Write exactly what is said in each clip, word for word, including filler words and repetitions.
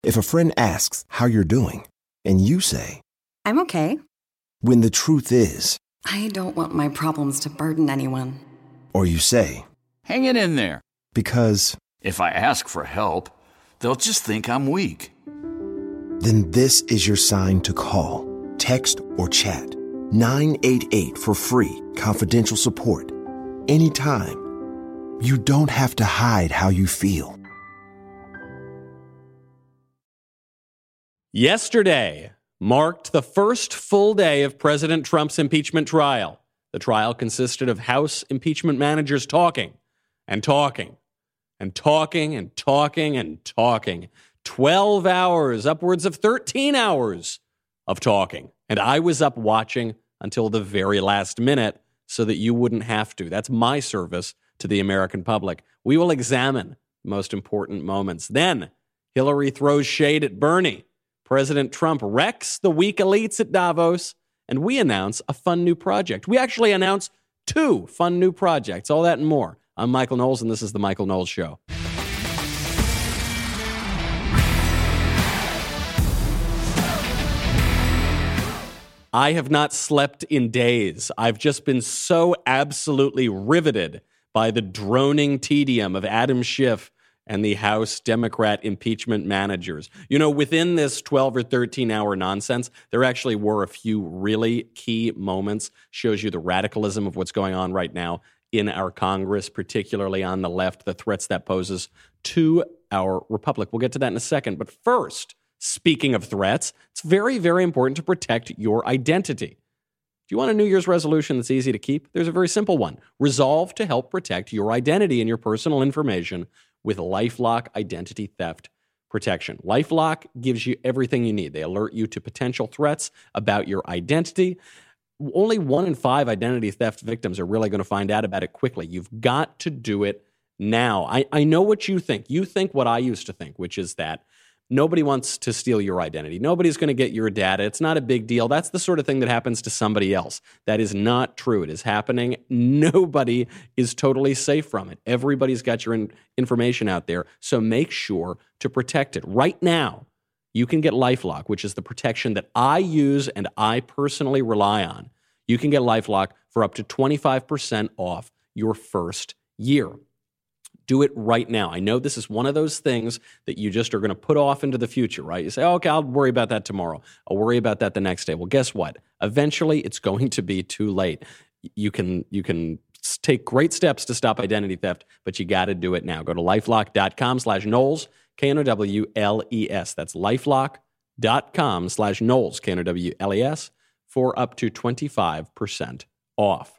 If a friend asks how you're doing, and you say, I'm okay. When the truth is, I don't want my problems to burden anyone. Or you say, hang it in there. Because if I ask for help, they'll just think I'm weak. Then this is your sign to call, text, or chat nine eight eight for free, confidential support. Anytime. You don't have to hide how you feel. Yesterday marked the first full day of President Trump's impeachment trial. The trial consisted of House impeachment managers talking and talking and talking and talking and talking. twelve hours, upwards of thirteen hours of talking. And I was up watching until the very last minute so that you wouldn't have to. That's my service to the American public. We will examine the most important moments. Then Hillary throws shade at Bernie. President Trump wrecks the weak elites at Davos, and we announce a fun new project. We actually announce two fun new projects, all that and more. I'm Michael Knowles, and this is The Michael Knowles Show. I have not slept in days. I've just been so absolutely riveted by the droning tedium of Adam Schiff and the House Democrat impeachment managers. You know, within this twelve or thirteen hour nonsense, there actually were a few really key moments. Shows you the radicalism of what's going on right now in our Congress, particularly on the left, the threats that poses to our republic. We'll get to that in a second. But first, speaking of threats, it's very, very important to protect your identity. Do you want a New Year's resolution that's easy to keep? There's a very simple one. Resolve to help protect your identity and your personal information with LifeLock Identity Theft Protection. LifeLock gives you everything you need. They alert you to potential threats about your identity. Only one in five identity theft victims are really going to find out about it quickly. You've got to do it now. I, I know what you think. You think what I used to think, which is that nobody wants to steal your identity. Nobody's going to get your data. It's not a big deal. That's the sort of thing that happens to somebody else. That is not true. It is happening. Nobody is totally safe from it. Everybody's got your in- information out there, so make sure to protect it. Right now, you can get LifeLock, which is the protection that I use and I personally rely on. You can get LifeLock for up to twenty-five percent off your first year. Do it right now. I know this is one of those things that you just are going to put off into the future, right? You say, oh, okay, I'll worry about that tomorrow. I'll worry about that the next day. Well, guess what? Eventually, it's going to be too late. You can you can take great steps to stop identity theft, but you got to do it now. Go to LifeLock.com slash Knowles, K N O W L E S. That's LifeLock.com slash Knowles, K N O W L E S, for up to twenty-five percent off.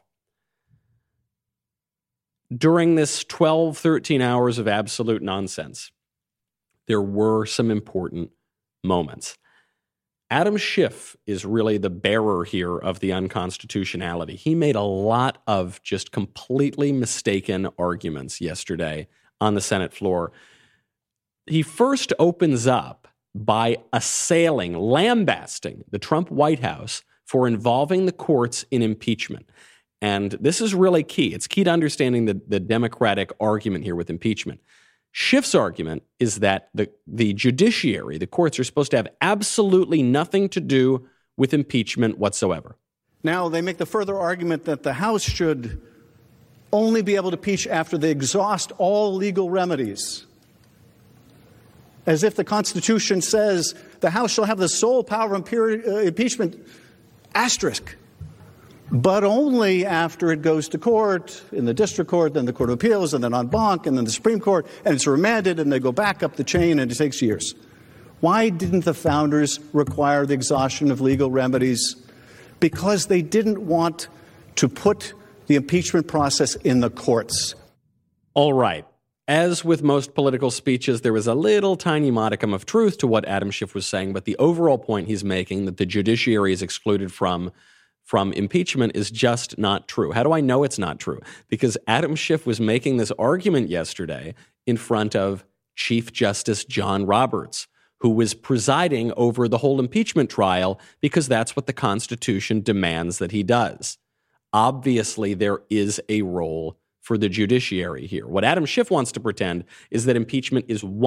During this twelve, thirteen hours of absolute nonsense, there were some important moments. Adam Schiff is really the bearer here of the unconstitutionality. He made a lot of just completely mistaken arguments yesterday on the Senate floor. He first opens up by assailing, lambasting the Trump White House for involving the courts in impeachment. And this is really key. It's key to understanding the, the Democratic argument here with impeachment. Schiff's argument is that the, the judiciary, the courts, are supposed to have absolutely nothing to do with impeachment whatsoever. Now, they make the further argument that the House should only be able to impeach after they exhaust all legal remedies, as if the Constitution says the House shall have the sole power of impeachment, asterisk. But only after it goes to court, in the district court, then the Court of Appeals, and then en banc, and then the Supreme Court, and it's remanded, and they go back up the chain, and it takes years. Why didn't the founders require the exhaustion of legal remedies? Because they didn't want to put the impeachment process in the courts. All right. As with most political speeches, there was a little tiny modicum of truth to what Adam Schiff was saying, but the overall point he's making, that the judiciary is excluded from from impeachment, is just not true. How do I know it's not true? Because Adam Schiff was making this argument yesterday in front of Chief Justice John Roberts, who was presiding over the whole impeachment trial, because that's what the Constitution demands that he does. Obviously, there is a role for the judiciary here. What Adam Schiff wants to pretend is that impeachment is one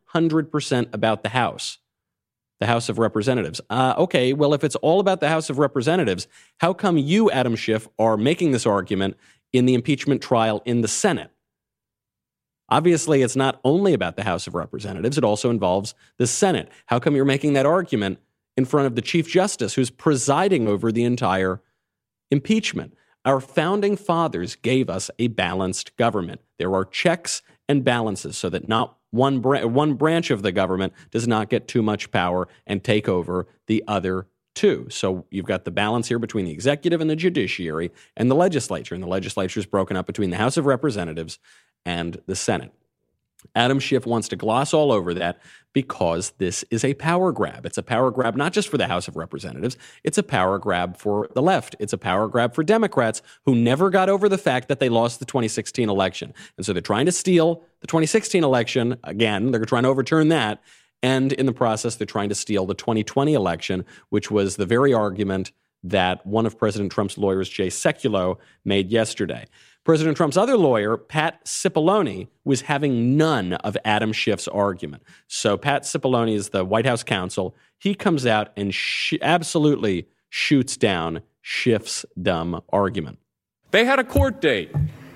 hundred percent about the House, the House of Representatives. Uh, okay, well, if it's all about the House of Representatives, how come you, Adam Schiff, are making this argument in the impeachment trial in the Senate? Obviously, it's not only about the House of Representatives. It also involves the Senate. How come you're making that argument in front of the Chief Justice who's presiding over the entire impeachment? Our founding fathers gave us a balanced government. There are checks and balances so that not one, bra- one branch of the government does not get too much power and take over the other two. So you've got the balance here between the executive and the judiciary and the legislature. And the legislature is broken up between the House of Representatives and the Senate. Adam Schiff wants to gloss all over that because this is a power grab. It's a power grab not just for the House of Representatives. It's a power grab for the left. It's a power grab for Democrats who never got over the fact that they lost the twenty sixteen election. And so they're trying to steal the twenty sixteen election. Again, they're trying to overturn that. And in the process, they're trying to steal the twenty twenty election, which was the very argument that one of President Trump's lawyers, Jay Sekulow, made yesterday. President Trump's other lawyer, Pat Cipollone, was having none of Adam Schiff's argument. So Pat Cipollone is the White House counsel. He comes out and sh- absolutely shoots down Schiff's dumb argument. They had a court date,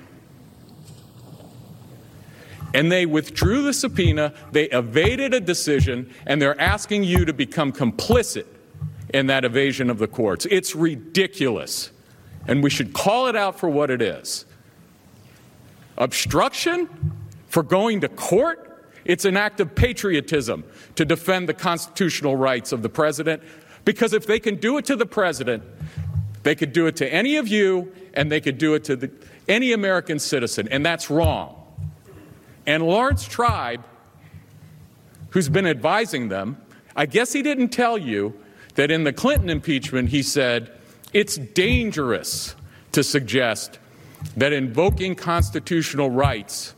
and they withdrew the subpoena. They evaded a decision, and they're asking you to become complicit in that evasion of the courts. It's ridiculous, and we should call it out for what it is. Obstruction for going to court? It's an act of patriotism to defend the constitutional rights of the president, because if they can do it to the president, they could do it to any of you, and they could do it to the, any American citizen, and that's wrong. And Lawrence Tribe, who's been advising them, I guess he didn't tell you that in the Clinton impeachment he said it's dangerous to suggest that invoking constitutional rights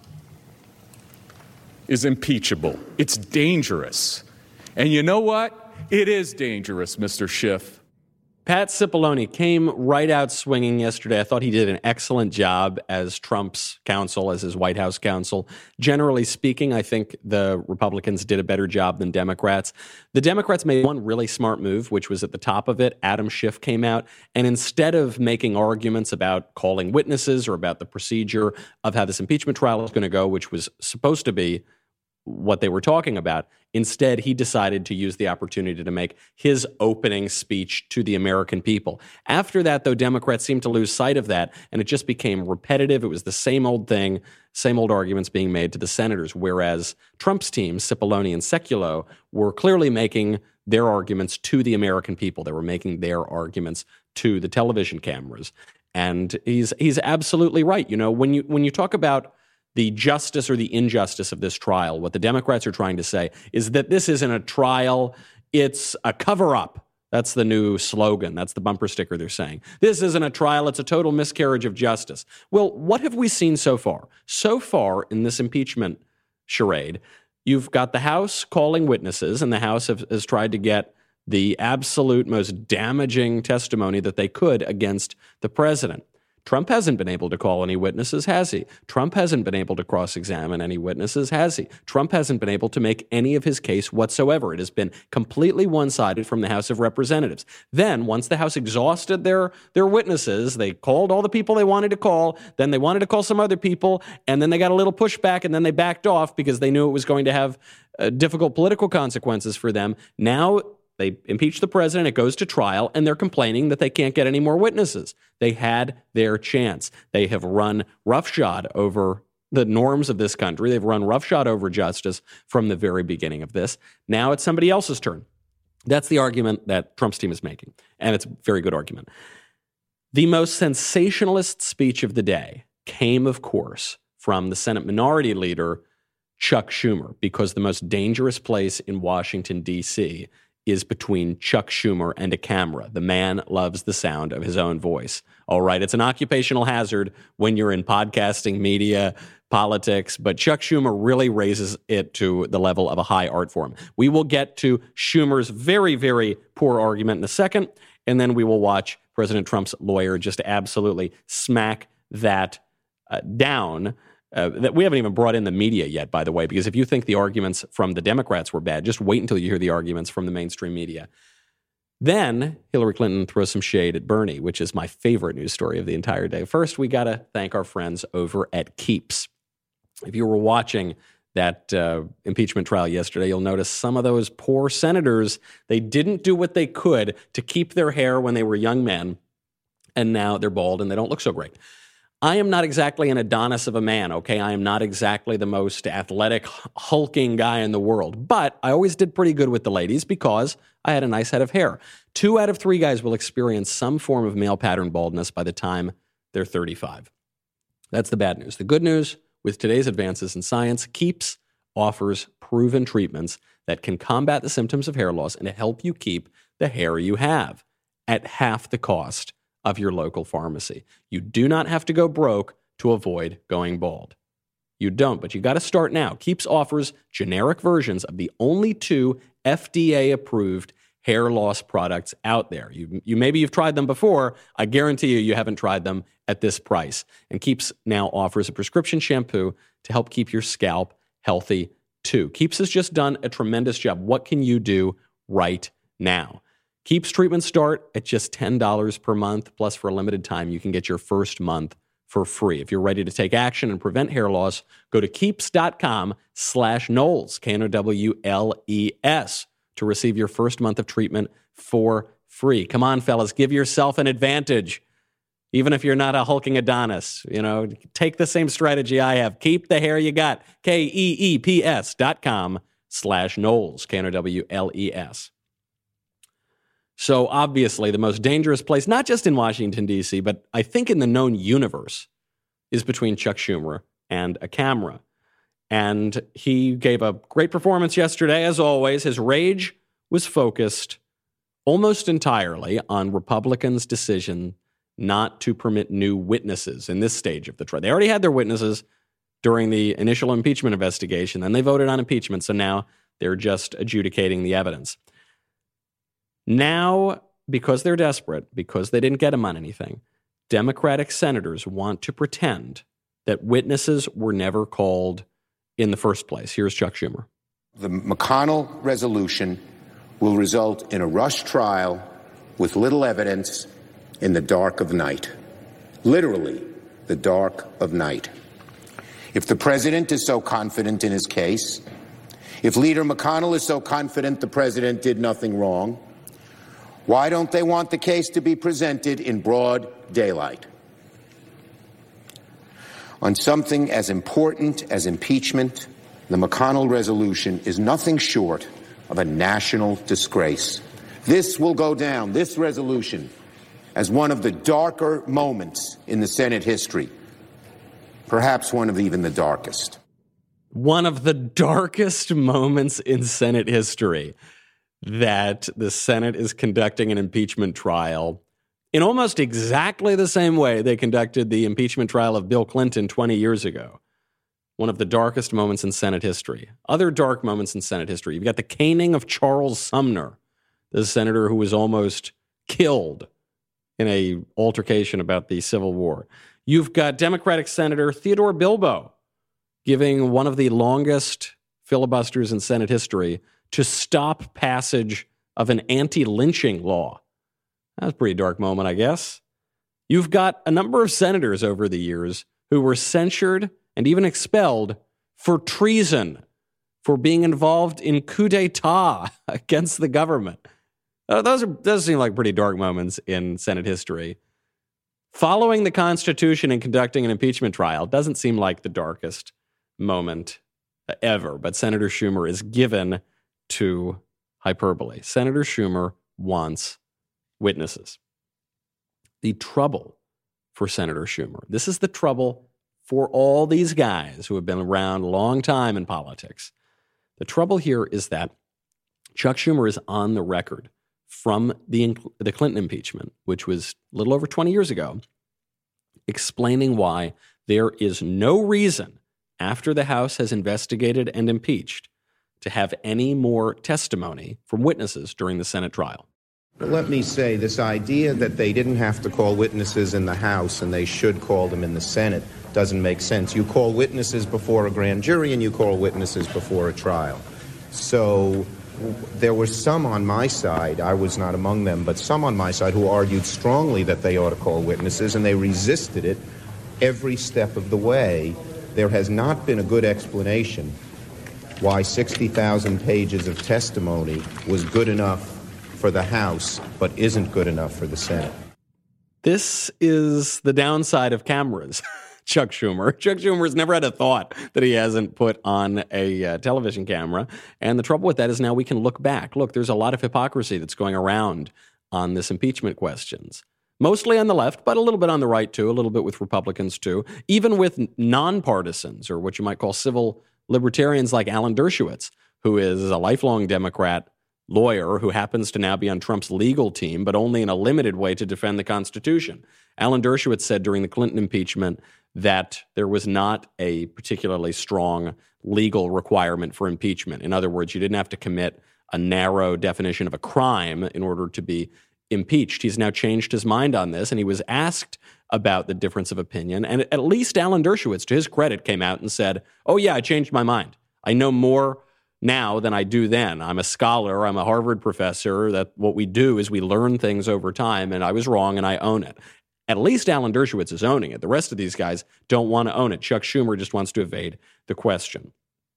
is impeachable. It's dangerous. And you know what? It is dangerous, Mister Schiff. Pat Cipollone came right out swinging yesterday. I thought he did an excellent job as Trump's counsel, as his White House counsel. Generally speaking, I think the Republicans did a better job than Democrats. The Democrats made one really smart move, which was at the top of it. Adam Schiff came out, and instead of making arguments about calling witnesses or about the procedure of how this impeachment trial is going to go, which was supposed to be what they were talking about, instead, he decided to use the opportunity to make his opening speech to the American people. After that, though, Democrats seemed to lose sight of that, and it just became repetitive. It was the same old thing, same old arguments being made to the senators, whereas Trump's team, Cipollone and Sekulow, were clearly making their arguments to the American people. They were making their arguments to the television cameras. And he's he's absolutely right. You know, when you when you talk about the justice or the injustice of this trial, what the Democrats are trying to say is that this isn't a trial, it's a cover-up. That's the new slogan. That's the bumper sticker they're saying. This isn't a trial, it's a total miscarriage of justice. Well, what have we seen so far? So far in this impeachment charade, you've got the House calling witnesses, and the House have, has tried to get the absolute most damaging testimony that they could against the president. Trump hasn't been able to call any witnesses, has he? Trump hasn't been able to cross-examine any witnesses, has he? Trump hasn't been able to make any of his case whatsoever. It has been completely one-sided from the House of Representatives. Then, once the House exhausted their, their witnesses, they called all the people they wanted to call, then they wanted to call some other people, and then they got a little pushback, and then they backed off because they knew it was going to have uh, difficult political consequences for them. Now, they impeach the president, it goes to trial, and they're complaining that they can't get any more witnesses. They had their chance. They have run roughshod over the norms of this country. They've run roughshod over justice from the very beginning of this. Now it's somebody else's turn. That's the argument that Trump's team is making, and it's a very good argument. The most sensationalist speech of the day came, of course, from the Senate Minority Leader, Chuck Schumer, because the most dangerous place in Washington, D C is between Chuck Schumer and a camera. The man loves the sound of his own voice. All right, it's an occupational hazard when you're in podcasting, media, politics, but Chuck Schumer really raises it to the level of a high art form. We will get to Schumer's very, very poor argument in a second, and then we will watch President Trump's lawyer just absolutely smack that uh, down. Uh, that we haven't even brought in the media yet, by the way, because if you think the arguments from the Democrats were bad, just wait until you hear the arguments from the mainstream media. Then Hillary Clinton throws some shade at Bernie, which is my favorite news story of the entire day. First, we got to thank our friends over at Keeps. If you were watching that uh, impeachment trial yesterday, you'll notice some of those poor senators, they didn't do what they could to keep their hair when they were young men, and now they're bald and they don't look so great. I am not exactly an Adonis of a man, okay? I am not exactly the most athletic, hulking guy in the world, but I always did pretty good with the ladies because I had a nice head of hair. Two out of three guys will experience some form of male pattern baldness by the time they're thirty-five. That's the bad news. The good news, with today's advances in science, Keeps offers proven treatments that can combat the symptoms of hair loss and help you keep the hair you have at half the cost of your local pharmacy. You do not have to go broke to avoid going bald. You don't, but you got to start now. Keeps offers generic versions of the only two F D A-approved hair loss products out there. You, you maybe you've tried them before. I guarantee you, you haven't tried them at this price. And Keeps now offers a prescription shampoo to help keep your scalp healthy too. Keeps has just done a tremendous job. What can you do right now? Keeps treatments start at just ten dollars per month, plus for a limited time, you can get your first month for free. If you're ready to take action and prevent hair loss, go to keeps.com slash Knowles, K N O W L E S, to receive your first month of treatment for free. Come on, fellas, give yourself an advantage. Even if you're not a hulking Adonis, you know, take the same strategy I have. Keep the hair you got. K E E P S dot com slash Knowles, K N O W L E S. So obviously the most dangerous place, not just in Washington, D C, but I think in the known universe, is between Chuck Schumer and a camera. And he gave a great performance yesterday, as always. His rage was focused almost entirely on Republicans' decision not to permit new witnesses in this stage of the trial. They already had their witnesses during the initial impeachment investigation. Then they voted on impeachment, so now they're just adjudicating the evidence. Now, because they're desperate, because they didn't get him on anything, Democratic senators want to pretend that witnesses were never called in the first place. Here's Chuck Schumer. The McConnell resolution will result in a rush trial with little evidence in the dark of night. Literally, the dark of night. If the president is so confident in his case, if Leader McConnell is so confident the president did nothing wrong, why don't they want the case to be presented in broad daylight? On something as important as impeachment, the McConnell resolution is nothing short of a national disgrace. This will go down, this resolution, as one of the darker moments in the Senate history, perhaps one of even the darkest. One of the darkest moments in Senate history, that the Senate is conducting an impeachment trial in almost exactly the same way they conducted the impeachment trial of Bill Clinton twenty years ago. One of the darkest moments in Senate history. Other dark moments in Senate history. You've got the caning of Charles Sumner, the senator who was almost killed in a altercation about the Civil War. You've got Democratic Senator Theodore Bilbo giving one of the longest filibusters in Senate history to stop passage of an anti-lynching law. That was a pretty dark moment, I guess. You've got a number of senators over the years who were censured and even expelled for treason, for being involved in coup d'etat against the government. Uh, those are those seem like pretty dark moments in Senate history. Following the Constitution and conducting an impeachment trial doesn't seem like the darkest moment ever, but Senator Schumer is given to hyperbole. Senator Schumer wants witnesses. The trouble for Senator Schumer, this is the trouble for all these guys who have been around a long time in politics. The trouble here is that Chuck Schumer is on the record from the, the Clinton impeachment, which was a little over twenty years ago, explaining why there is no reason after the House has investigated and impeached to have any more testimony from witnesses during the Senate trial. Let me say, this idea that they didn't have to call witnesses in the House and they should call them in the Senate, doesn't make sense. You call witnesses before a grand jury and you call witnesses before a trial. So there were some on my side, I was not among them, but some on my side who argued strongly that they ought to call witnesses, and they resisted it every step of the way. There has not been a good explanation why sixty thousand pages of testimony was good enough for the House, but isn't good enough for the Senate. This is the downside of cameras, Chuck Schumer. Chuck Schumer's never had a thought that he hasn't put on a uh, television camera. And the trouble with that is now we can look back. Look, there's a lot of hypocrisy that's going around on this impeachment questions. Mostly on the left, but a little bit on the right, too, a little bit with Republicans, too, even with nonpartisans, or what you might call civil libertarians like Alan Dershowitz, who is a lifelong Democrat lawyer who happens to now be on Trump's legal team, but only in a limited way to defend the Constitution. Alan Dershowitz said during the Clinton impeachment that there was not a particularly strong legal requirement for impeachment. In other words, you didn't have to commit a narrow definition of a crime in order to be impeached. He's now changed his mind on this, and he was asked about the difference of opinion. And at least Alan Dershowitz, to his credit, came out and said, oh, yeah, I changed my mind. I know more now than I do then. I'm a scholar. I'm a Harvard professor. That what we do is we learn things over time, and I was wrong, and I own it. At least Alan Dershowitz is owning it. The rest of these guys don't want to own it. Chuck Schumer just wants to evade the question.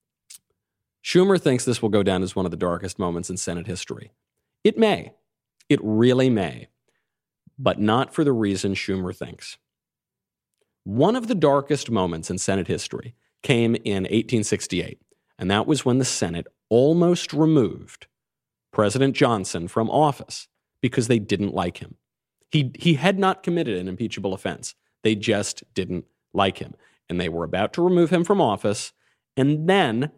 Schumer thinks this will go down as one of the darkest moments in Senate history. It may. It really may. But not for the reason Schumer thinks. One of the darkest moments in Senate history came in eighteen sixty-eight, and that was when the Senate almost removed President Johnson from office because they didn't like him. He, he had not committed an impeachable offense. They just didn't like him. And they were about to remove him from office, and then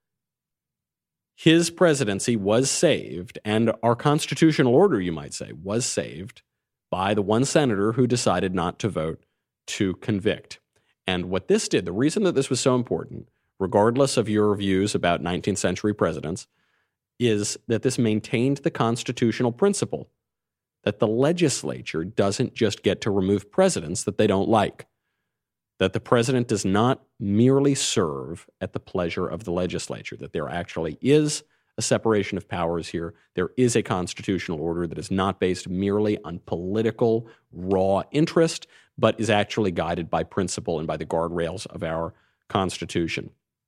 his presidency was saved, and our constitutional order, you might say, was saved by the one senator who decided not to vote to convict. And what this did, the reason that this was so important, regardless of your views about nineteenth century presidents, is that this maintained the constitutional principle that the legislature doesn't just get to remove presidents that they don't like, that the president does not merely serve at the pleasure of the legislature, that there actually is a separation of powers here. There is a constitutional order that is not based merely on political raw interest, but is actually guided by principle and by the guardrails of our Constitution.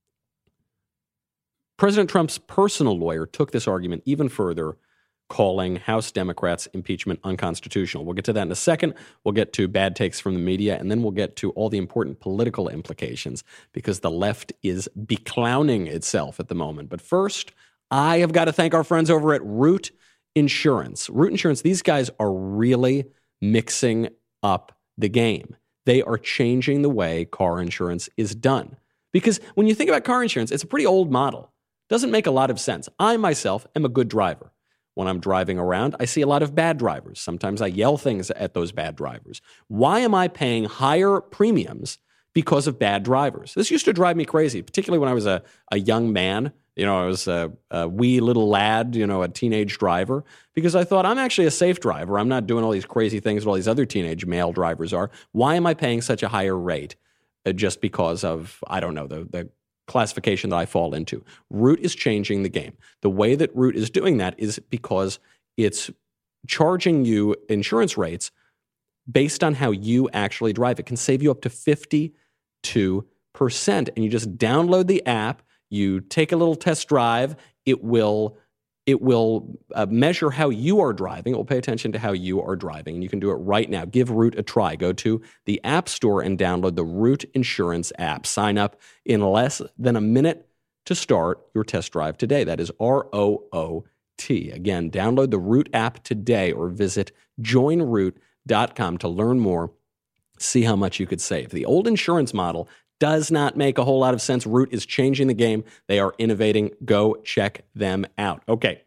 President Trump's personal lawyer took this argument even further, calling House Democrats' impeachment unconstitutional. We'll get to that in a second. We'll get to bad takes from the media, and then we'll get to all the important political implications, because the left is beclowning itself at the moment. But first, I have got to thank our friends over at Root Insurance. Root Insurance, these guys are really mixing up the game. They are changing the way car insurance is done. Because when you think about car insurance, it's a pretty old model. Doesn't make a lot of sense. I myself am a good driver. When I'm driving around, I see a lot of bad drivers. Sometimes I yell things at those bad drivers. Why am I paying higher premiums because of bad drivers? This used to drive me crazy, particularly when I was a, a young man. You know, I was a, a wee little lad, you know, a teenage driver, because I thought I'm actually a safe driver. I'm not doing all these crazy things that all these other teenage male drivers are. Why am I paying such a higher rate uh, just because of, I don't know, the the classification that I fall into? Root is changing the game. The way that Root is doing that is because it's charging you insurance rates based on how you actually drive. It can save you up to fifty-two percent. And you just download the app, you take a little test drive, it will It will uh, measure how you are driving. It will pay attention to how you are driving, and you can do it right now. Give Root a try. Go to the App Store and download the Root Insurance app. Sign up in less than a minute to start your test drive today. That is R O O T. Again, download the Root app today or visit join root dot com to learn more. See how much you could save. The old insurance model does not make a whole lot of sense. Root is changing the game. They are innovating. Go check them out. Okay.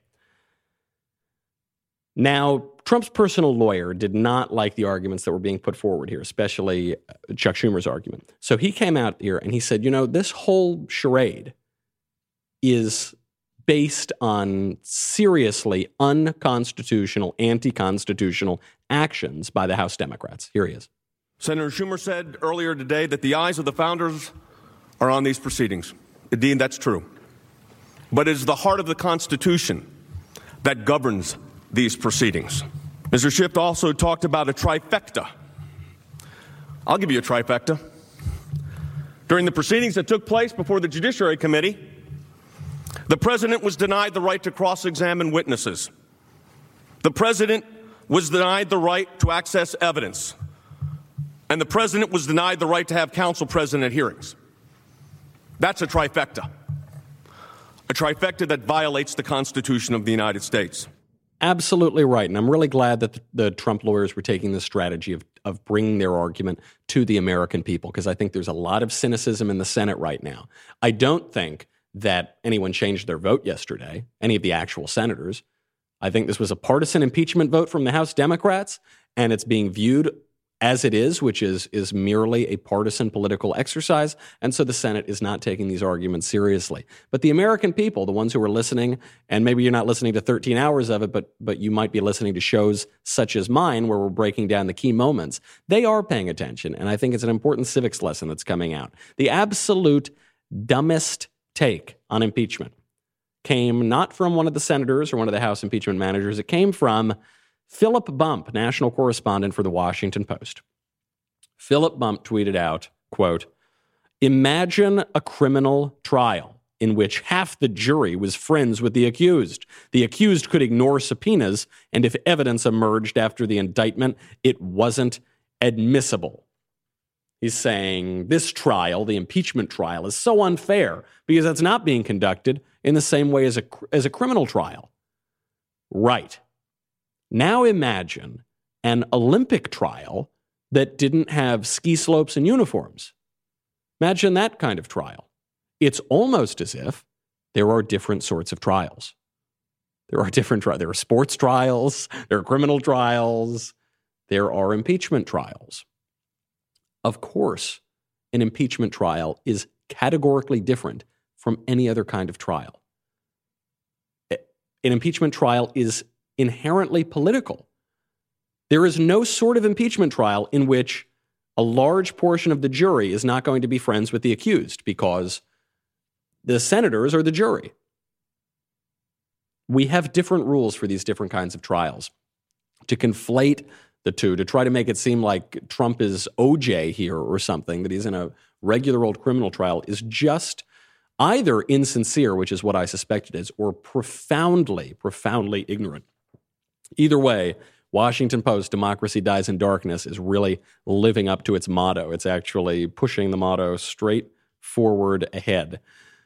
Now, Trump's personal lawyer did not like the arguments that were being put forward here, especially Chuck Schumer's argument. So he came out here and he said, you know, this whole charade is based on seriously unconstitutional, anti-constitutional actions by the House Democrats. Here he is. Senator Schumer said earlier today that the eyes of the founders are on these proceedings. Indeed, that's true. But it is the heart of the Constitution that governs these proceedings. Mister Schiff also talked about a trifecta. I'll give you a trifecta. During the proceedings that took place before the Judiciary Committee, the president was denied the right to cross-examine witnesses. The president was denied the right to access evidence. And the president was denied the right to have counsel present at hearings. That's a trifecta. A trifecta that violates the Constitution of the United States. Absolutely right. And I'm really glad that the, the Trump lawyers were taking this strategy of, of bringing their argument to the American people, because I think there's a lot of cynicism in the Senate right now. I don't think that anyone changed their vote yesterday, any of the actual senators. I think this was a partisan impeachment vote from the House Democrats, and it's being viewed as it is, which is is merely a partisan political exercise. And so the Senate is not taking these arguments seriously. But the American people, the ones who are listening, and maybe you're not listening to thirteen hours of it, but but you might be listening to shows such as mine where we're breaking down the key moments, they are paying attention. And I think it's an important civics lesson that's coming out. The absolute dumbest take on impeachment came not from one of the senators or one of the House impeachment managers. It came from Philip Bump, national correspondent for the Washington Post. Philip Bump tweeted out, quote, "Imagine a criminal trial in which half the jury was friends with the accused. The accused could ignore subpoenas, and if evidence emerged after the indictment, it wasn't admissible." He's saying this trial, the impeachment trial, is so unfair because it's not being conducted in the same way as a, as a criminal trial. Right. Now imagine an Olympic trial that didn't have ski slopes and uniforms. Imagine that kind of trial. It's almost as if there are different sorts of trials. There are different trials. There are sports trials. There are criminal trials. There are impeachment trials. Of course, an impeachment trial is categorically different from any other kind of trial. An impeachment trial is inherently political. There is no sort of impeachment trial in which a large portion of the jury is not going to be friends with the accused because the senators are the jury. We have different rules for these different kinds of trials. To conflate the two, to try to make it seem like Trump is O J here or something, that he's in a regular old criminal trial, is just either insincere, which is what I suspect it is, or profoundly, profoundly ignorant. Either way, Washington Post, Democracy Dies in Darkness, is really living up to its motto. It's actually pushing the motto straight forward ahead.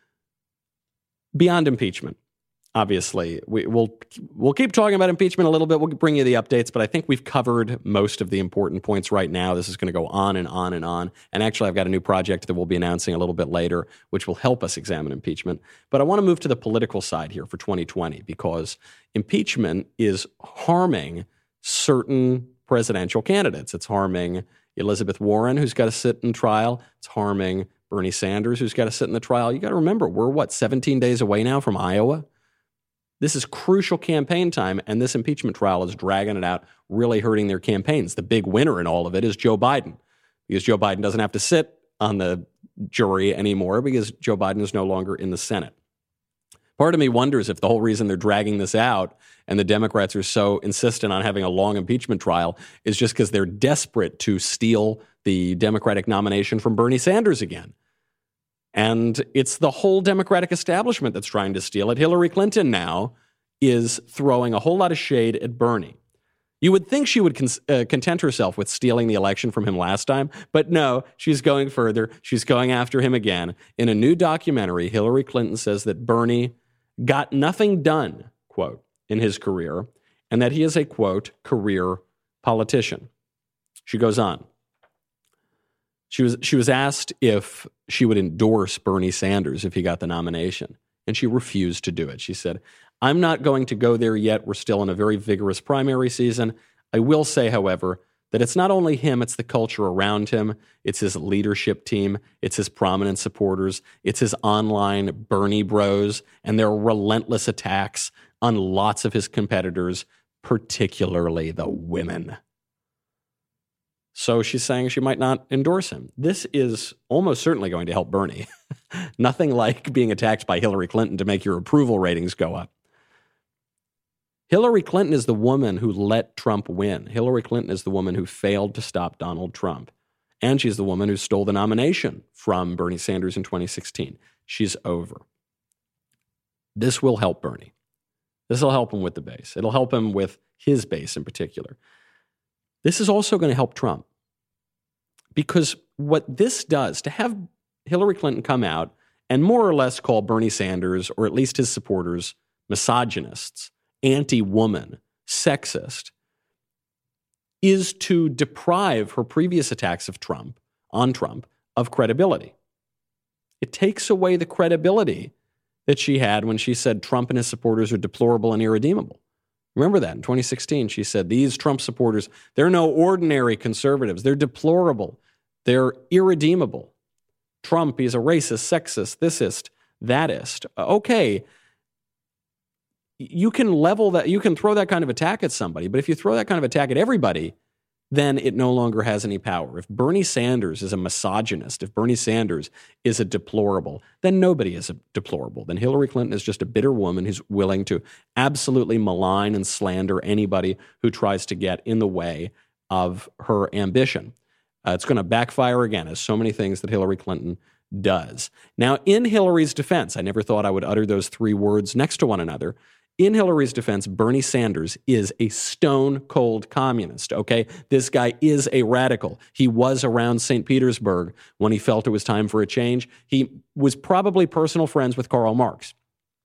Beyond impeachment, obviously, we, we'll we'll keep talking about impeachment a little bit. We'll bring you the updates, but I think we've covered most of the important points right now. This is going to go on and on and on. And actually, I've got a new project that we'll be announcing a little bit later, which will help us examine impeachment. But I want to move to the political side here for twenty twenty, because impeachment is harming certain presidential candidates. It's harming Elizabeth Warren, who's got to sit in trial. It's harming Bernie Sanders, who's got to sit in the trial. You got to remember, we're, what, seventeen days away now from Iowa? This is crucial campaign time, and this impeachment trial is dragging it out, really hurting their campaigns. The big winner in all of it is Joe Biden, because Joe Biden doesn't have to sit on the jury anymore because Joe Biden is no longer in the Senate. Part of me wonders if the whole reason they're dragging this out and the Democrats are so insistent on having a long impeachment trial is just because they're desperate to steal the Democratic nomination from Bernie Sanders again. And it's the whole Democratic establishment that's trying to steal it. Hillary Clinton now is throwing a whole lot of shade at Bernie. You would think she would con- uh, content herself with stealing the election from him last time, but no, she's going further. She's going after him again. In a new documentary, Hillary Clinton says that Bernie got nothing done, quote, in his career, and that he is a, quote, career politician. She goes on. She was she was asked if she would endorse Bernie Sanders if he got the nomination, and she refused to do it. She said, "I'm not going to go there yet. We're still in a very vigorous primary season. I will say, however, that it's not only him, it's the culture around him. It's his leadership team. It's his prominent supporters. It's his online Bernie bros and their relentless attacks on lots of his competitors, particularly the women." So she's saying she might not endorse him. This is almost certainly going to help Bernie. Nothing like being attacked by Hillary Clinton to make your approval ratings go up. Hillary Clinton is the woman who let Trump win. Hillary Clinton is the woman who failed to stop Donald Trump. And she's the woman who stole the nomination from Bernie Sanders in twenty sixteen. She's over. This will help Bernie. This will help him with the base. It'll help him with his base in particular. This is also going to help Trump. Because what this does, to have Hillary Clinton come out and more or less call Bernie Sanders, or at least his supporters, misogynists, anti-woman, sexist, is to deprive her previous attacks of Trump, on Trump, of credibility. It takes away the credibility that she had when she said Trump and his supporters are deplorable and irredeemable. Remember that in twenty sixteen, she said, these Trump supporters, they're no ordinary conservatives. They're deplorable. They're irredeemable. Trump, he's a racist, sexist, thisist, thatist. Okay, you can level that, you can throw that kind of attack at somebody, but if you throw that kind of attack at everybody, then it no longer has any power. If Bernie Sanders is a misogynist, if Bernie Sanders is a deplorable, then nobody is a deplorable. Then Hillary Clinton is just a bitter woman who's willing to absolutely malign and slander anybody who tries to get in the way of her ambition. Uh, it's going to backfire again, as so many things that Hillary Clinton does. Now, in Hillary's defense, I never thought I would utter those three words next to one another. In Hillary's defense, Bernie Sanders is a stone-cold communist, okay? This guy is a radical. He was around Saint Petersburg when he felt it was time for a change. He was probably personal friends with Karl Marx.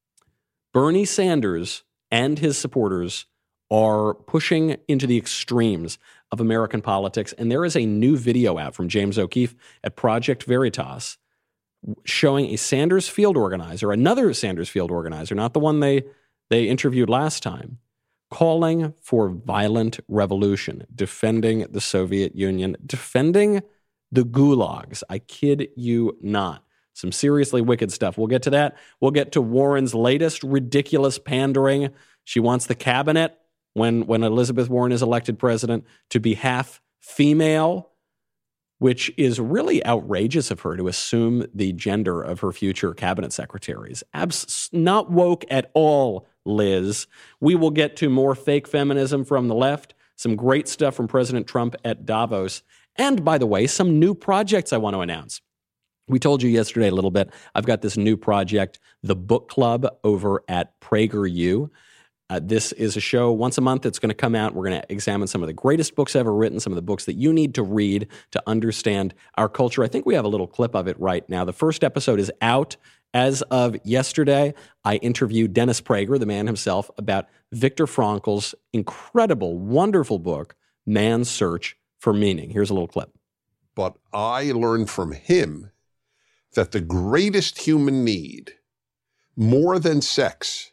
Bernie Sanders and his supporters are pushing into the extremes of American politics, and there is a new video out from James O'Keefe at Project Veritas showing a Sanders field organizer, another Sanders field organizer, not the one they... they interviewed last time, calling for violent revolution, defending the Soviet Union, defending the gulags. I kid you not. Some seriously wicked stuff. We'll get to that. We'll get to Warren's latest ridiculous pandering. She wants the cabinet, when, when Elizabeth Warren is elected president, to be half female, which is really outrageous of her to assume the gender of her future cabinet secretaries. Abs- not woke at all, Liz. We will get to more fake feminism from the left, some great stuff from President Trump at Davos, and, by the way, some new projects I want to announce. We told you yesterday a little bit. I've got this new project, The Book Club, over at PragerU. Uh, this is a show once a month. It's going to come out. We're going to examine some of the greatest books ever written, some of the books that you need to read to understand our culture. I think we have a little clip of it right now. The first episode is out as of yesterday. I interviewed Dennis Prager, the man himself, about Viktor Frankl's incredible, wonderful book, Man's Search for Meaning. Here's a little clip. But I learned from him that the greatest human need, more than sex,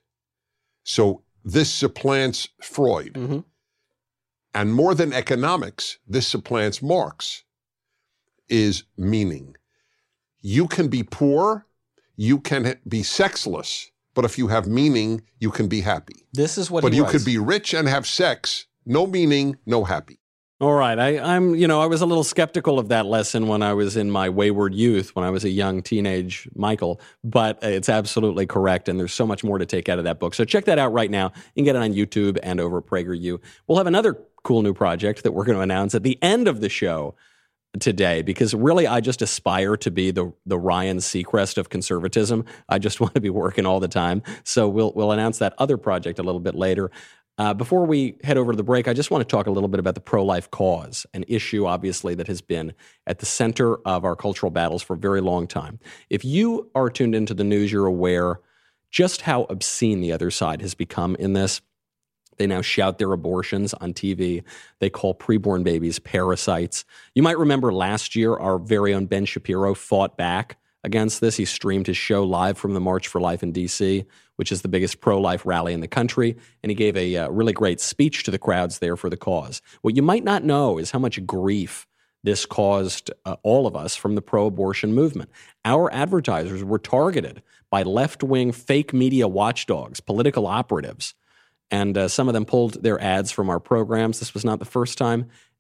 so this supplants Freud. Mm-hmm. And more than economics, this supplants Marx, is meaning. You can be poor, you can be sexless, but if you have meaning, you can be happy. This is what But he you writes. could be rich and have sex, no meaning, no happy. All right. I, I'm, you know, I was a little skeptical of that lesson when I was in my wayward youth, when I was a young teenage Michael, but it's absolutely correct. And there's so much more to take out of that book. So check that out right now. You can get it on YouTube and over at PragerU. We'll have another cool new project that we're going to announce at the end of the show today, because really I just aspire to be the the Ryan Seacrest of conservatism. I just want to be working all the time. So we'll we'll announce that other project a little bit later. Uh, before we head over to the break, I just want to talk a little bit about the pro-life cause, an issue, obviously, that has been at the center of our cultural battles for a very long time. If you are tuned into the news, you're aware just how obscene the other side has become in this. They now shout their abortions on T V. They call preborn babies parasites. You might remember last year, our very own Ben Shapiro fought back against this. He streamed his show live from the March for Life in D C, which is the biggest pro-life rally in the country, and he gave a uh, really great speech to the crowds there for the cause. What you might not know is how much grief this caused uh, all of us from the pro-abortion movement. Our advertisers were targeted by left-wing fake media watchdogs, political operatives, and uh, some of them pulled their ads from our programs. This was not the first time,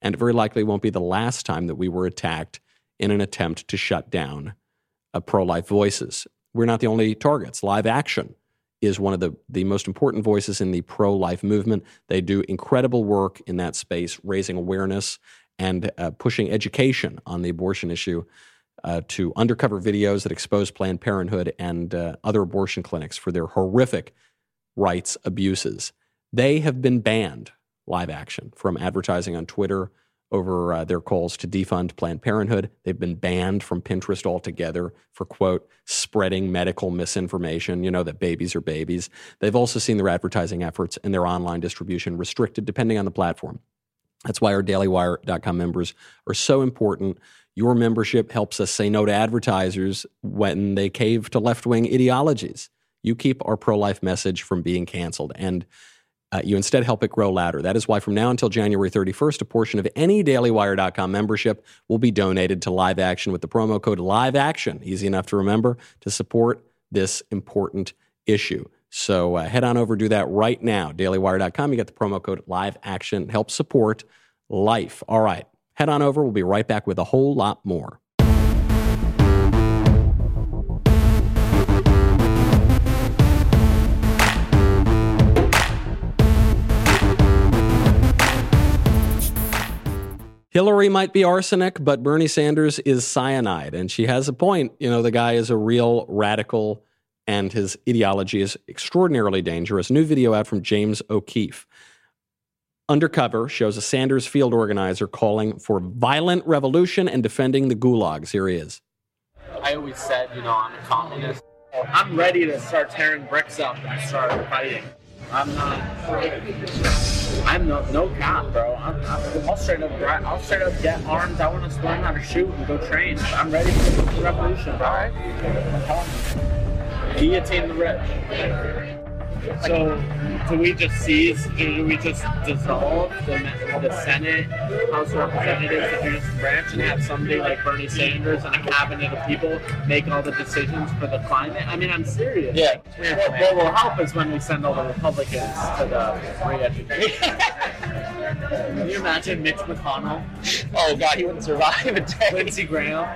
and it very likely won't be the last time that we were attacked in an attempt to shut down uh, pro-life voices. We're not the only targets. Live Action is one of the, the most important voices in the pro-life movement. They do incredible work in that space, raising awareness and uh, pushing education on the abortion issue uh, to undercover videos that expose Planned Parenthood and uh, other abortion clinics for their horrific rights abuses. They have been banned, Live Action, from advertising on Twitter over uh, their calls to defund Planned Parenthood. They've been banned from Pinterest altogether for, quote, spreading medical misinformation, you know, that babies are babies. They've also seen their advertising efforts and their online distribution restricted depending on the platform. That's why our daily wire dot com members are so important. Your membership helps us say no to advertisers when they cave to left-wing ideologies. You keep our pro-life message from being canceled, and Uh, you instead help it grow louder. That is why from now until January thirty-first, a portion of any daily wire dot com membership will be donated to Live Action with the promo code LiveAction, easy enough to remember, to support this important issue. So uh, head on over, do that right now, daily wire dot com. You get the promo code LiveAction. Help support life. All right, head on over. We'll be right back with a whole lot more. Hillary might be arsenic, but Bernie Sanders is cyanide. And she has a point. You know, the guy is a real radical, and his ideology is extraordinarily dangerous. New video out from James O'Keefe. Undercover shows a Sanders field organizer calling for violent revolution and defending the gulags. Here he is. I always said, you know, I'm a communist. I'm ready to start tearing bricks up and start fighting. I'm not. I'm no no cop, bro. I'm, I'm, I'll straight up. I'll straight up get armed. I want to learn how to shoot and go train. I'm ready for the revolution. All right. Guillotine the rich. So, do we just seize? Do we just dissolve the, the Senate, House of Representatives, the judicial branch, and have somebody like Bernie Sanders and a cabinet of people make all the decisions for the climate? I mean, I'm serious. Yeah. What, what will help is when we send all the Republicans to the re-education. Can you imagine Mitch McConnell? Oh God, he wouldn't survive a day. Lindsey Graham.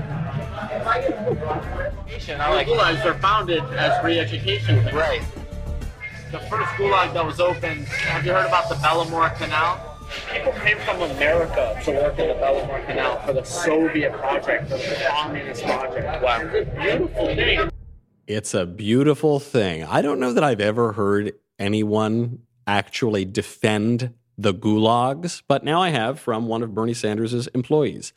I like gulags are founded as re-education. Right. The first gulag that was opened, have you heard about the Belomor Canal? People came from America to work in the Belomor Canal for the Soviet project, for the communist project. Wow. It's a beautiful thing. It's a beautiful thing. I don't know that I've ever heard anyone actually defend the gulags, but now I have from one of Bernie Sanders' employees.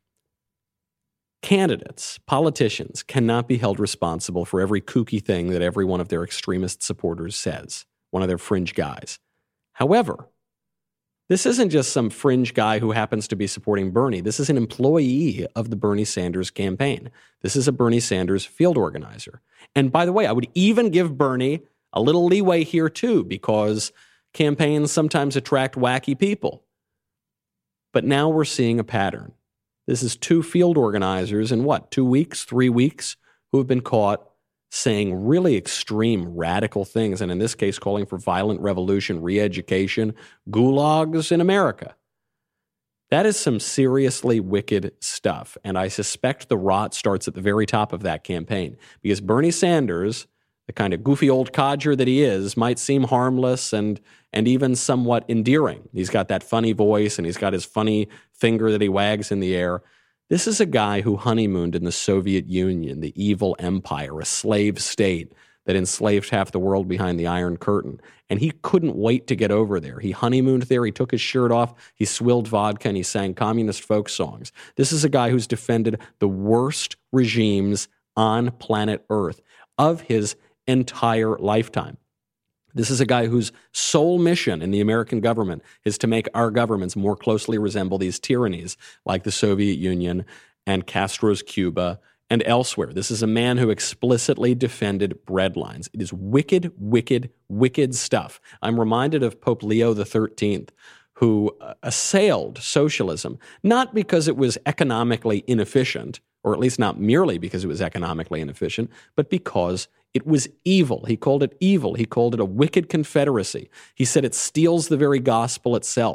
Candidates, politicians, cannot be held responsible for every kooky thing that every one of their extremist supporters says, one of their fringe guys. However, this isn't just some fringe guy who happens to be supporting Bernie. This is an employee of the Bernie Sanders campaign. This is a Bernie Sanders field organizer. And by the way, I would even give Bernie a little leeway here too, because campaigns sometimes attract wacky people. But now we're seeing a pattern. This is two field organizers in what, two weeks, three weeks, who have been caught saying really extreme, radical things, and in this case, calling for violent revolution, re-education, gulags in America. That is some seriously wicked stuff, and I suspect the rot starts at the very top of that campaign, because Bernie Sanders, the kind of goofy old codger that he is, might seem harmless and and even somewhat endearing. He's got that funny voice, and he's got his funny finger that he wags in the air. This is a guy who honeymooned in the Soviet Union, the evil empire, a slave state that enslaved half the world behind the Iron Curtain. And he couldn't wait to get over there. He honeymooned there, he took his shirt off, he swilled vodka, and he sang communist folk songs. This is a guy who's defended the worst regimes on planet Earth of his entire lifetime. This is a guy whose sole mission in the American government is to make our governments more closely resemble these tyrannies like the Soviet Union and Castro's Cuba and elsewhere. This is a man who explicitly defended breadlines. It is wicked, wicked, wicked stuff. I'm reminded of Pope Leo the thirteenth, who assailed socialism, not because it was economically inefficient, or at least not merely because it was economically inefficient, but because it was evil. He called it evil. He called it a wicked confederacy. He said it steals the very gospel itself.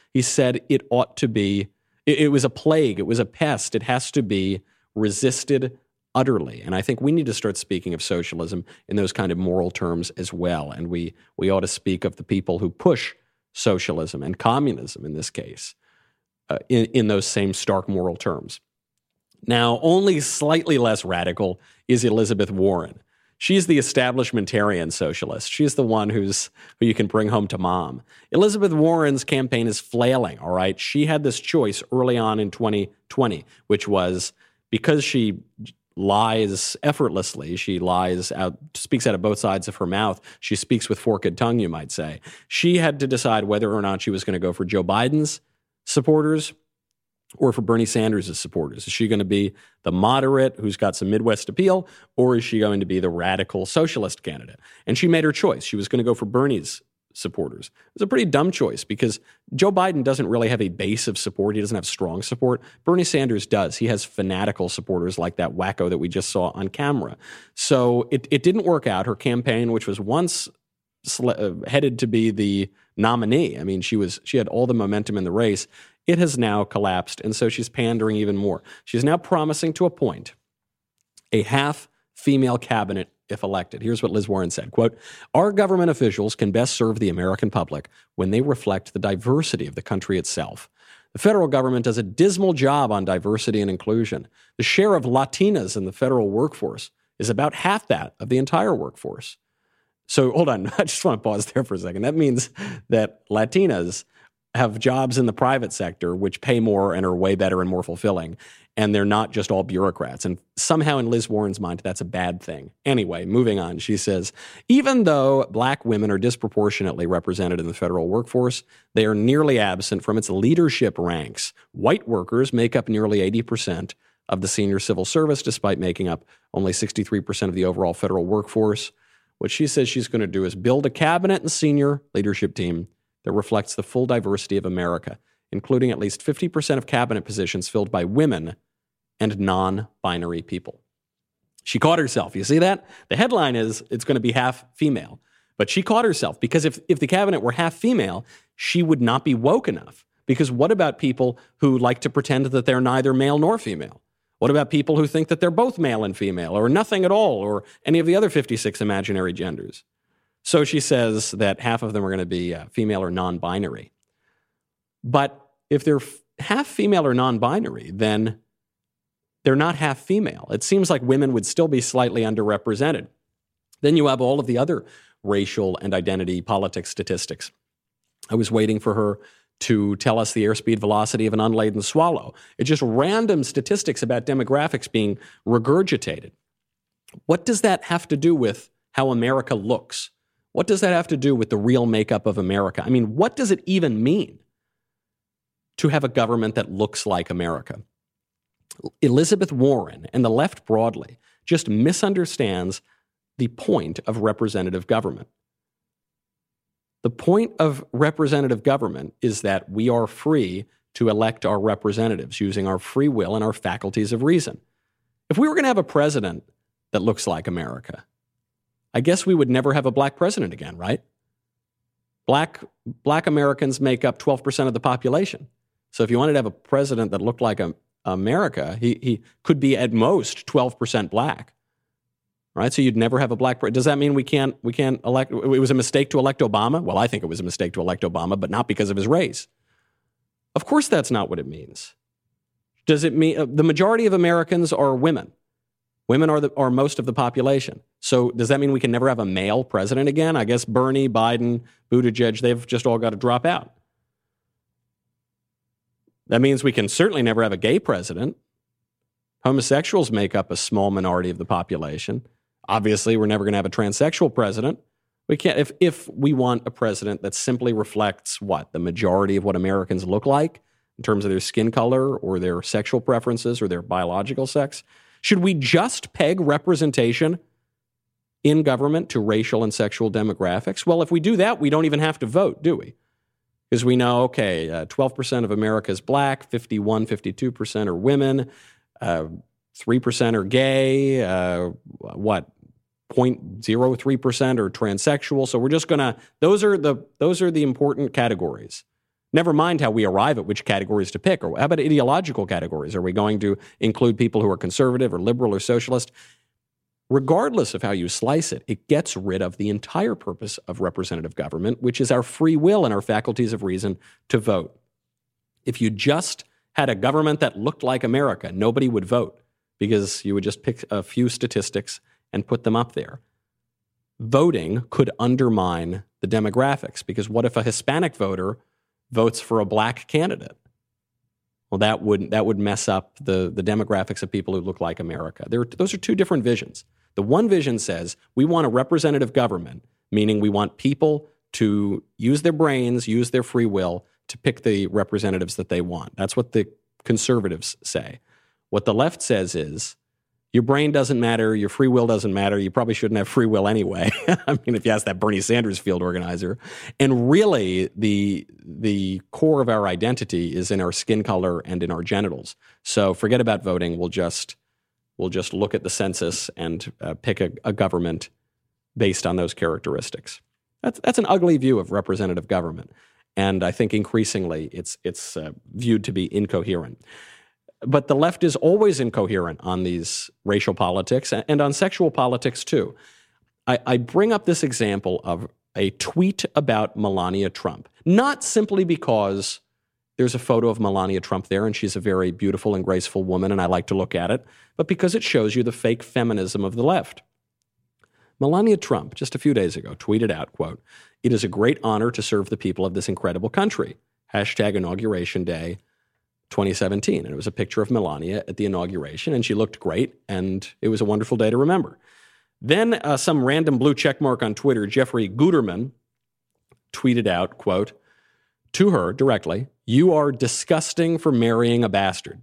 He said it ought to be, it, it was a plague, it was a pest, it has to be resisted utterly. And I think we need to start speaking of socialism in those kind of moral terms as well. And we we ought to speak of the people who push socialism and communism in this case uh, in, in those same stark moral terms. Now, only slightly less radical is Elizabeth Warren. She's the establishmentarian socialist. She's the one who's who you can bring home to mom. Elizabeth Warren's campaign is flailing, all right? She had this choice early on in twenty twenty, which was because she lies effortlessly, she lies out, speaks out of both sides of her mouth. She speaks with forked tongue, you might say. She had to decide whether or not she was going to go for Joe Biden's supporters or for Bernie Sanders' supporters. Is she going to be the moderate who's got some Midwest appeal, or is she going to be the radical socialist candidate? And she made her choice. She was going to go for Bernie's supporters. It was a pretty dumb choice because Joe Biden doesn't really have a base of support. He doesn't have strong support. Bernie Sanders does. He has fanatical supporters like that wacko that we just saw on camera. So it, it didn't work out. Her campaign, which was once sle- uh, headed to be the nominee, I mean, she was she had all the momentum in the race. It has now collapsed, and so she's pandering even more. She's now promising to appoint a half-female cabinet if elected. Here's what Liz Warren said, quote, "Our government officials can best serve the American public when they reflect the diversity of the country itself. The federal government does a dismal job on diversity and inclusion. The share of Latinas in the federal workforce is about half that of the entire workforce." So hold on, I just want to pause there for a second. That means that Latinas have jobs in the private sector which pay more and are way better and more fulfilling, and they're not just all bureaucrats. And somehow in Liz Warren's mind, that's a bad thing. Anyway, moving on, she says, even though black women are disproportionately represented in the federal workforce, they are nearly absent from its leadership ranks. White workers make up nearly eighty percent of the senior civil service, despite making up only sixty-three percent of the overall federal workforce. What she says she's going to do is build a cabinet and senior leadership team that reflects the full diversity of America, including at least fifty percent of cabinet positions filled by women and non-binary people. She caught herself. You see that? The headline is it's going to be half female. But she caught herself because if, if the cabinet were half female, she would not be woke enough. Because what about people who like to pretend that they're neither male nor female? What about people who think that they're both male and female or nothing at all or any of the other fifty-six imaginary genders? So she says that half of them are going to be uh, female or non-binary. But if they're f- half female or non-binary, then they're not half female. It seems like women would still be slightly underrepresented. Then you have all of the other racial and identity politics statistics. I was waiting for her to tell us the airspeed velocity of an unladen swallow. It's just random statistics about demographics being regurgitated. What does that have to do with how America looks? What does that have to do with the real makeup of America? I mean, what does it even mean to have a government that looks like America? Elizabeth Warren and the left broadly just misunderstands the point of representative government. The point of representative government is that we are free to elect our representatives using our free will and our faculties of reason. If we were going to have a president that looks like America, I guess we would never have a black president again, right? Black, black Americans make up twelve percent of the population. So if you wanted to have a president that looked like a, America, he, he could be at most twelve percent black, right? So you'd never have a black president. Does that mean we can't, we can't elect? It was a mistake to elect Obama? Well, I think it was a mistake to elect Obama, but not because of his race. Of course that's not what it means. Does it mean uh, the majority of Americans are women? Women are, the, are most of the population. So does that mean we can never have a male president again? I guess Bernie, Biden, Buttigieg, they've just all got to drop out. That means we can certainly never have a gay president. Homosexuals make up a small minority of the population. Obviously, we're never going to have a transsexual president. We can't, if, if we want a president that simply reflects what? The majority of what Americans look like in terms of their skin color or their sexual preferences or their biological sex. Should we just peg representation in government to racial and sexual demographics? Well, if we do that, we don't even have to vote, do we? Because we know, okay, uh, twelve percent of America is black, fifty-one, fifty-two percent are women, uh, three percent are gay, uh, what, zero point zero three percent are transsexual. So we're just going to, those are the those are the important categories. Never mind how we arrive at which categories to pick. Or how about ideological categories? Are we going to include people who are conservative or liberal or socialist? Regardless of how you slice it, it gets rid of the entire purpose of representative government, which is our free will and our faculties of reason to vote. If you just had a government that looked like America, nobody would vote because you would just pick a few statistics and put them up there. Voting could undermine the demographics, because what if a Hispanic voter votes for a black candidate? Well, that would that would mess up the, the demographics of people who look like America. There, those are two different visions. The one vision says we want a representative government, meaning we want people to use their brains, use their free will to pick the representatives that they want. That's what the conservatives say. What the left says is, your brain doesn't matter, your free will doesn't matter, you probably shouldn't have free will anyway. I mean, if you ask that Bernie Sanders field organizer. And really, the, the core of our identity is in our skin color and in our genitals. So forget about voting. We'll just, we'll just look at the census and uh, pick a, a government based on those characteristics. That's, that's an ugly view of representative government. And I think increasingly it's, it's uh, viewed to be incoherent. But the left is always incoherent on these racial politics and on sexual politics, too. I, I bring up this example of a tweet about Melania Trump, not simply because there's a photo of Melania Trump there and she's a very beautiful and graceful woman and I like to look at it, but because it shows you the fake feminism of the left. Melania Trump, just a few days ago, tweeted out, quote, "It is a great honor to serve the people of this incredible country. Hashtag Inauguration Day twenty seventeen. And it was a picture of Melania at the inauguration, and she looked great, and it was a wonderful day to remember. Then uh, some random blue checkmark on Twitter, Jeffrey Guterman, tweeted out, quote, to her directly, "You are disgusting for marrying a bastard."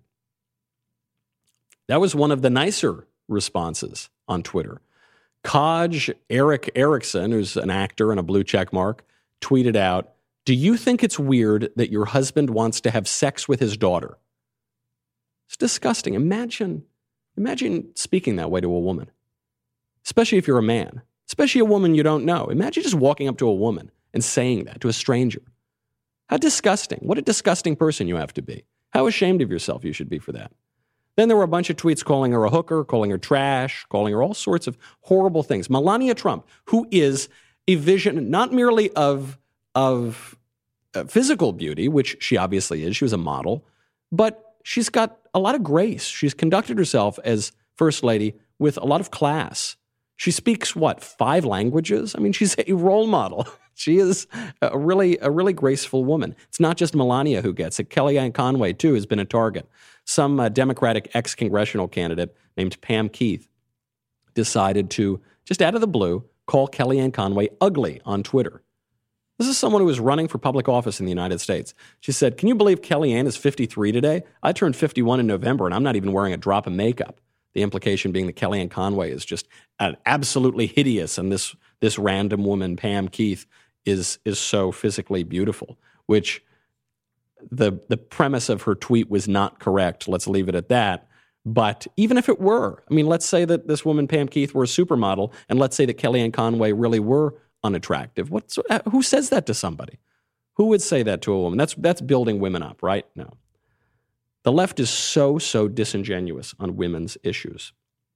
That was one of the nicer responses on Twitter. Kaj Eric Erickson, who's an actor and a blue checkmark, tweeted out, "Do you think it's weird that your husband wants to have sex with his daughter?" It's disgusting. Imagine, imagine speaking that way to a woman, especially if you're a man, especially a woman you don't know. Imagine just walking up to a woman and saying that to a stranger. How disgusting. What a disgusting person you have to be. How ashamed of yourself you should be for that. Then there were a bunch of tweets calling her a hooker, calling her trash, calling her all sorts of horrible things. Melania Trump, who is a vision not merely of of uh, physical beauty, which she obviously is. She was a model, but she's got a lot of grace. She's conducted herself as First Lady with a lot of class. She speaks, what, five languages? I mean, she's a role model. She is a really, a really graceful woman. It's not just Melania who gets it. Kellyanne Conway, too, has been a target. Some uh, Democratic ex-congressional candidate named Pam Keith decided to, just out of the blue, call Kellyanne Conway ugly on Twitter. This is someone who is running for public office in the United States. She said, "Can you believe Kellyanne is fifty-three today? I turned fifty-one in November, and I'm not even wearing a drop of makeup." The implication being that Kellyanne Conway is just uh, absolutely hideous, and this this random woman, Pam Keith, is is so physically beautiful, which the the premise of her tweet was not correct. Let's leave it at that. But even if it were, I mean, let's say that this woman, Pam Keith, were a supermodel, and let's say that Kellyanne Conway really were unattractive. What's, who says that to somebody? Who would say that to a woman? That's that's building women up, right? No. The left is so, so disingenuous on women's issues.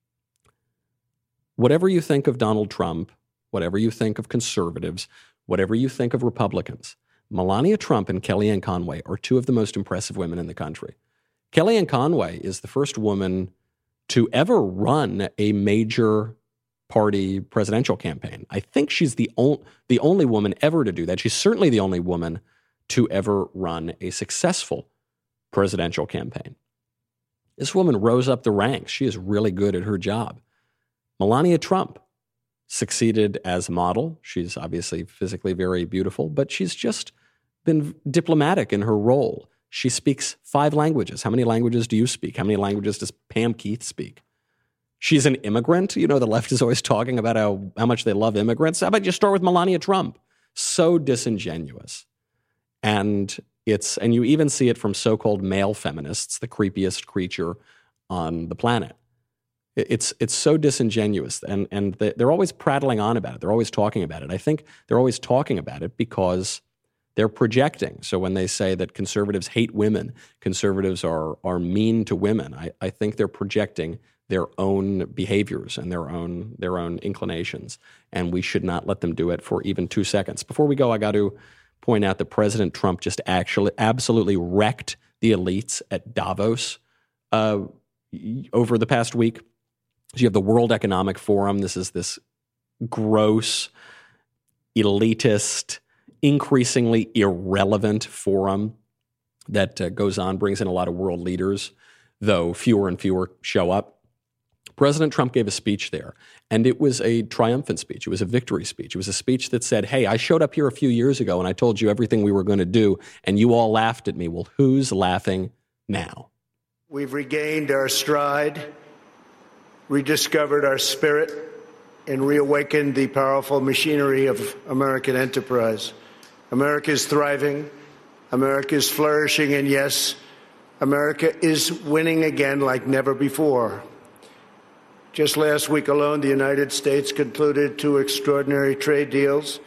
Whatever you think of Donald Trump, whatever you think of conservatives, whatever you think of Republicans, Melania Trump and Kellyanne Conway are two of the most impressive women in the country. Kellyanne Conway is the first woman to ever run a major party presidential campaign. I think she's the, on, the only woman ever to do that. She's certainly the only woman to ever run a successful presidential campaign. This woman rose up the ranks. She is really good at her job. Melania Trump succeeded as a model. She's obviously physically very beautiful, but she's just been diplomatic in her role. She speaks five languages. How many languages do you speak? How many languages does Pam Keith speak? She's an immigrant. You know, the left is always talking about how, how much they love immigrants. How about you start with Melania Trump? So disingenuous. And it's, and you even see it from so-called male feminists, the creepiest creature on the planet. It's it's so disingenuous, and and they're always prattling on about it. They're always talking about it. I think they're always talking about it because they're projecting. So when they say that conservatives hate women, conservatives are are mean to women, I, I think they're projecting their own behaviors and their own their own inclinations, and we should not let them do it for even two seconds. Before we go, I got to point out that President Trump just actually absolutely wrecked the elites at Davos uh, over the past week. So you have the World Economic Forum. This is this gross, elitist, increasingly irrelevant forum that uh, goes on, brings in a lot of world leaders, though fewer and fewer show up. President Trump gave a speech there, and it was a triumphant speech. It was a victory speech. It was a speech that said, hey, I showed up here a few years ago and I told you everything we were going to do, and you all laughed at me. Well, who's laughing now? We've regained our stride, rediscovered our spirit, and reawakened the powerful machinery of American enterprise. America is thriving. America is flourishing. And yes, America is winning again like never before. Just last week alone, the United States concluded two extraordinary trade deals,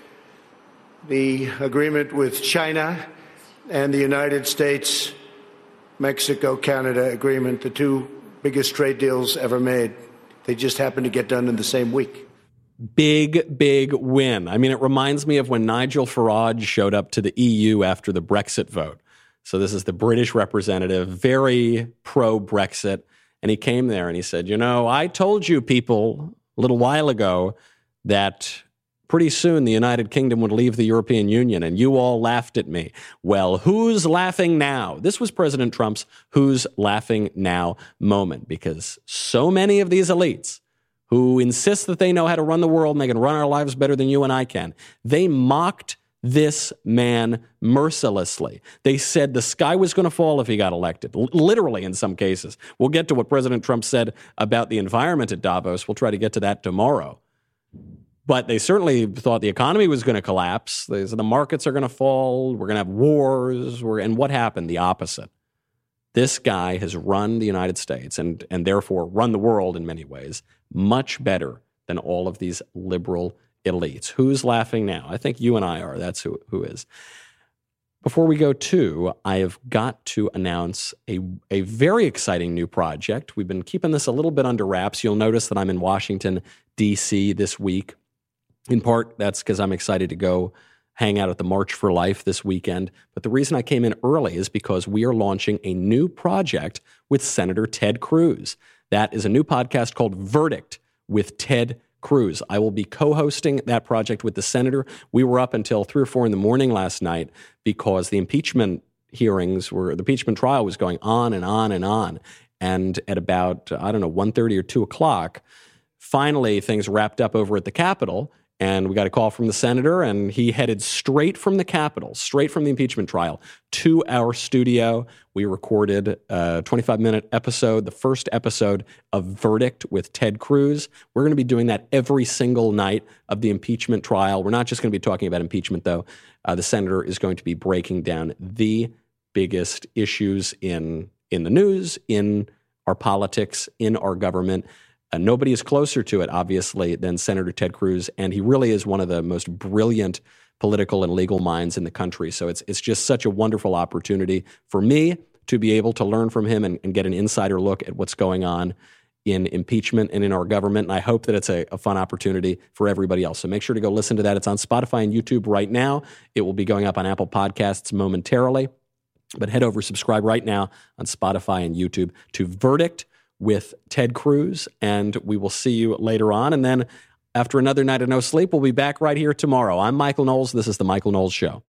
the agreement with China and the United States, Mexico-Canada agreement, the two biggest trade deals ever made. They just happened to get done in the same week. Big, big win. I mean, it reminds me of when Nigel Farage showed up to the E U after the Brexit vote. So this is the British representative, very pro-Brexit. And he came there and he said, you know, I told you people a little while ago that pretty soon the United Kingdom would leave the European Union, and you all laughed at me. Well, who's laughing now? This was President Trump's who's laughing now moment, because so many of these elites who insist that they know how to run the world and they can run our lives better than you and I can, they mocked this man mercilessly. They said the sky was going to fall if he got elected, L- literally in some cases. We'll get to what President Trump said about the environment at Davos. We'll try to get to that tomorrow. But they certainly thought the economy was going to collapse. They said the markets are going to fall. We're going to have wars. We're, and what happened? The opposite. This guy has run the United States and, and therefore run the world in many ways much better than all of these liberal elites. Who's laughing now? I think you and I are. That's who, who is. Before we go to, I have got to announce a, a very exciting new project. We've been keeping this a little bit under wraps. You'll notice that I'm in Washington, D C this week. In part, that's because I'm excited to go hang out at the March for Life this weekend. But the reason I came in early is because we are launching a new project with Senator Ted Cruz. That is a new podcast called Verdict with Ted Cruz. I will be co-hosting that project with the senator. We were up until three or four in the morning last night because the impeachment hearings were, the impeachment trial was going on and on and on. And at about, I don't know, one thirty or two o'clock, finally things wrapped up over at the Capitol. And we got a call from the senator, and he headed straight from the Capitol, straight from the impeachment trial, to our studio. We recorded a twenty-five minute episode, the first episode of Verdict with Ted Cruz. We're going to be doing that every single night of the impeachment trial. We're not just going to be talking about impeachment, though. Uh, the senator is going to be breaking down the biggest issues in, in the news, in our politics, in our government. Uh, nobody is closer to it, obviously, than Senator Ted Cruz, and he really is one of the most brilliant political and legal minds in the country. So it's it's just such a wonderful opportunity for me to be able to learn from him and, and get an insider look at what's going on in impeachment and in our government. And I hope that it's a, a fun opportunity for everybody else. So make sure to go listen to that. It's on Spotify and YouTube right now. It will be going up on Apple Podcasts momentarily. But head over, subscribe right now on Spotify and YouTube to Verdict with Ted Cruz, and we will see you later on. And then after another night of no sleep, we'll be back right here tomorrow. I'm Michael Knowles. This is The Michael Knowles Show.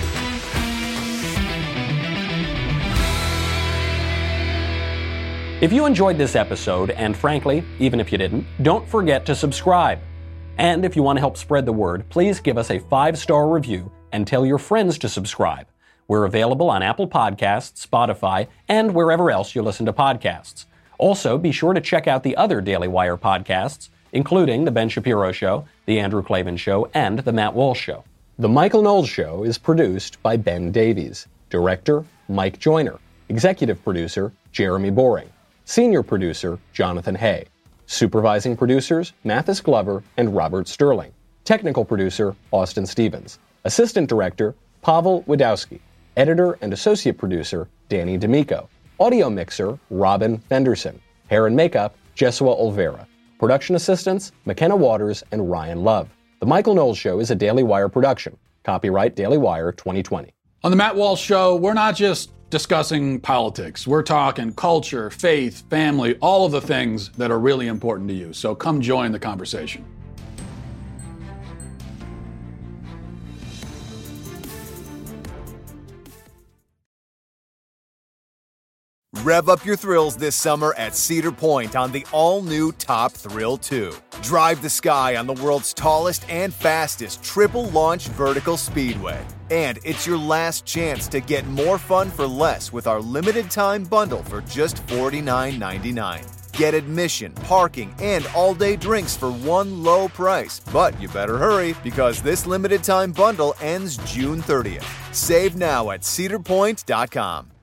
If you enjoyed this episode, and frankly, even if you didn't, don't forget to subscribe. And if you want to help spread the word, please give us a five-star review and tell your friends to subscribe. We're available on Apple Podcasts, Spotify, and wherever else you listen to podcasts. Also, be sure to check out the other Daily Wire podcasts, including The Ben Shapiro Show, The Andrew Klavan Show, and The Matt Walsh Show. The Michael Knowles Show is produced by Ben Davies. Director, Mike Joyner. Executive producer, Jeremy Boring. Senior producer, Jonathan Hay. Supervising producers, Mathis Glover and Robert Sterling. Technical producer, Austin Stevens. Assistant director, Pavel Wadowski. Editor and associate producer, Danny D'Amico. Audio mixer, Robin Fenderson. Hair and makeup, Jesua Olvera. Production assistants, McKenna Waters and Ryan Love. The Michael Knowles Show is a Daily Wire production. Copyright Daily Wire twenty twenty. On the Matt Walsh Show, we're not just discussing politics. We're talking culture, faith, family, all of the things that are really important to you. So come join the conversation. Rev up your thrills this summer at Cedar Point on the all-new Top Thrill two. Drive the sky on the world's tallest and fastest triple-launch vertical speedway. And it's your last chance to get more fun for less with our limited-time bundle for just forty-nine ninety-nine. Get admission, parking, and all-day drinks for one low price. But you better hurry, because this limited-time bundle ends June thirtieth. Save now at cedar point dot com.